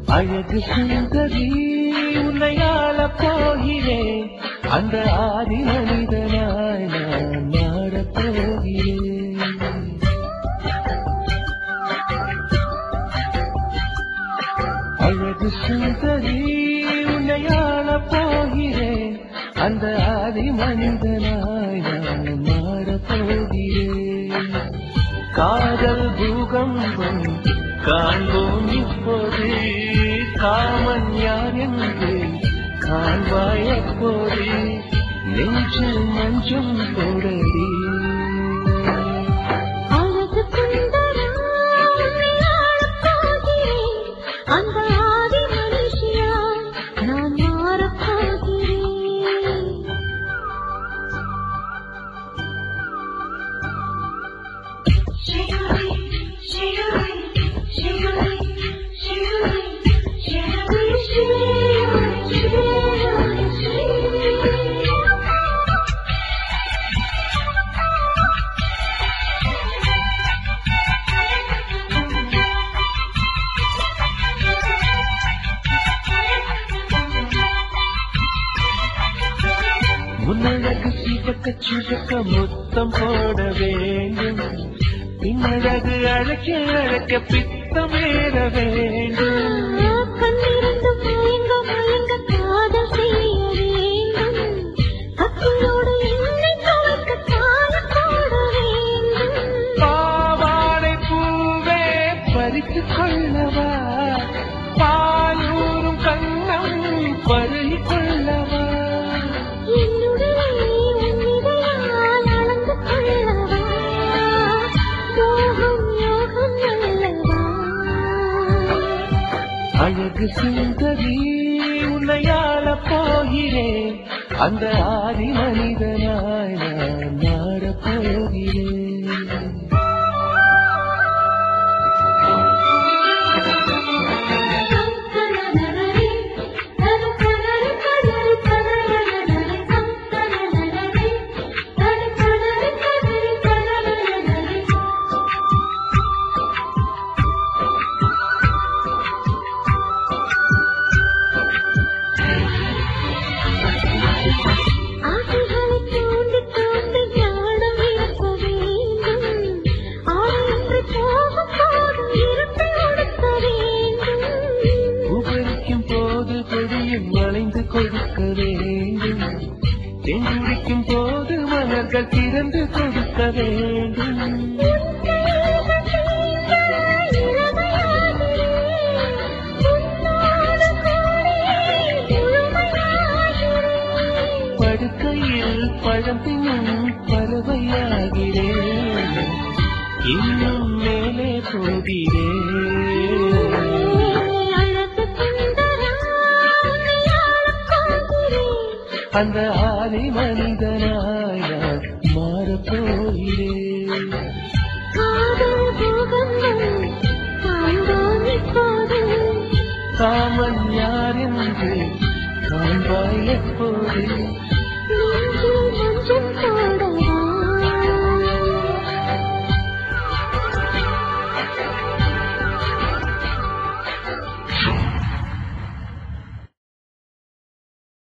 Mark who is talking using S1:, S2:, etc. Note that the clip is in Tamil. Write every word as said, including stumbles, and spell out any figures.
S1: அழகு சுந்தரி உன்னையாள போகிறேன் அந்த ஆதி மனிதனாய் நான் மாறப் போகிறேன். அழகு சுந்தரி உன்னையாள போகிறேன் அந்த ஆதி மனிதனாய் நான் மாறப் போகிறேன். காதல் பூகம்பம் காண்போம் இப்போது காமன் யார் என்று காண்பாய் எப்போது நெஞ்சில் மஞ்சம் தொடரி. முன்னழகு சிவக்க சிவக்க முத்தம் போட வேண்டும், பின்னழகு அழைக்க அழைக்க பித்தம் ஏற வேண்டும். பாவாடை பூவே பறித்து கொள்ளவா, பாலூரும் கண்ணம் பருகி கொள்ளவா, அழகு சுந்தரி உன்னையாள போகிறேன் அந்த ஆதி மனிதனாய் நான் மாறப் போகிறேன். வளைந்து கொடுக்க வேண்டும், தென்றிக்கும் போது மலர்கள் திறந்து கொடுக்க வேண்டும். படுக்கையில் பழம் தின்னும் பறவையாகிறேன், இன்னும் மேலே போகிறேன். அந்த ஆதி மனிதனாய் நான் மாறப் போகிறேன். காமன் யார் என்று காண்பாய் எப்போது